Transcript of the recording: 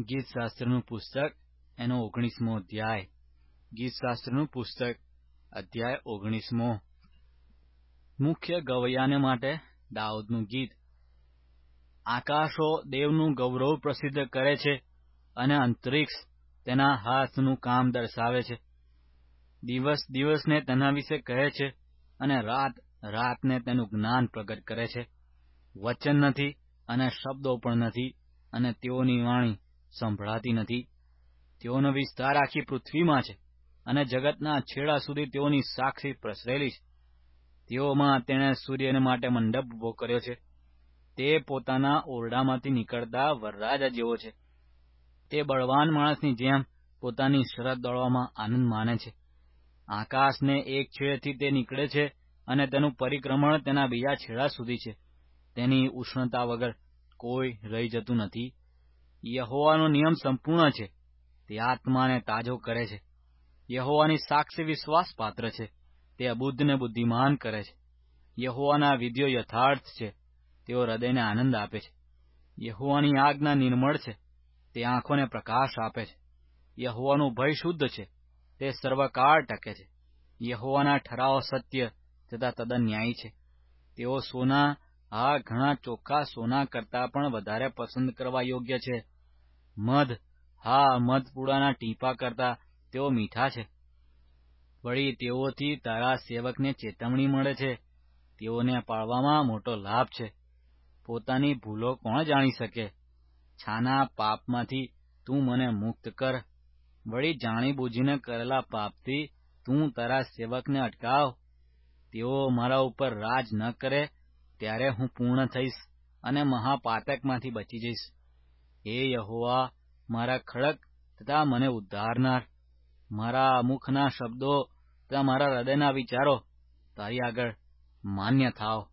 ગીતશાસ્ત્રનું પુસ્તક એનો 19મો અધ્યાય. ગીતશાસ્ત્રનું પુસ્તક અધ્યાય 19મો. મુખ્ય ગવૈયાને માટે દાઉદનું ગીત. આકાશો દેવનું ગૌરવ પ્રસિદ્ધ કરે છે અને અંતરિક્ષ તેના હાથનું કામ દર્શાવે છે. દિવસ દિવસને તેના વિશે કહે છે અને રાત રાતને તેનું જ્ઞાન પ્રગટ કરે છે. વચન નથી અને શબ્દો પણ નથી, અને તેઓની વાણી સંભળાતી નથી. તેઓનો વિસ્તાર આખી પૃથ્વીમાં છે, અને જગતના છેડા સુધી તેઓની સાક્ષી પ્રસરેલી છે. તેઓમાં તેણે સૂર્યને માટે મંડપ ઉભો કર્યો છે. તે પોતાના ઓરડામાંથી નીકળતા વરરાજા જેવો છે. તે બળવાન માણસની જેમ પોતાની શરત દોડવામાં આનંદ માને છે. આકાશને એક છેડેથી તે નીકળે છે, અને તેનું પરિક્રમણ તેના બીજા છેડા સુધી છે. તેની ઉષ્ણતા વગર કોઈ રહી જતું નથી. યહોવાનો નિયમ સંપૂર્ણ છે, તે આત્માને તાજો કરે છે. યહોવાની સાક્ષી વિશ્વાસપાત્ર છે, તે અબુદ્ધને બુદ્ધિમાન કરે છે. યહોવાના વિધિઓ યથાર્થ છે, તેઓ હૃદયને આનંદ આપે છે. યહોવાની આજ્ઞા નિર્મળ છે, તે આંખોને પ્રકાશ આપે છે. યહોવાનું ભય શુદ્ધ છે, તે સર્વકાળ ટકે છે. યહોવાના ઠરાવો સત્ય તથા તદ્દન ન્યાયી છે. તેઓ સોના, ઘણા ચોખ્ખા સોના કરતાં પણ વધારે પસંદ કરવા યોગ્ય છે. મધ, મધપૂડાના ટીપા કરતાં તેઓ મીઠા છે. વળી તેઓથી તારા સેવકને ચેતવણી મળે છે. તેઓને પાળવામાં મોટો લાભ છે. પોતાની ભૂલો કોણ જાણી શકે? છાના પાપમાંથી તું મને મુક્ત કર. વળી જાણી બૂજીને કરેલા પાપથી તું તારા સેવકને અટકાવ. તેઓ મારા ઉપર રાજ ન કરે ત્યારે હું પૂર્ણ થઈશ અને મહાપાતકમાંથી બચી જઈશ. હે યહોવા, મારા ખડક તથા મને ઉદ્ધારનાર, મારા મુખના શબ્દો તથા મારા હૃદયના વિચારો તારી આગળ માન્ય થાવ.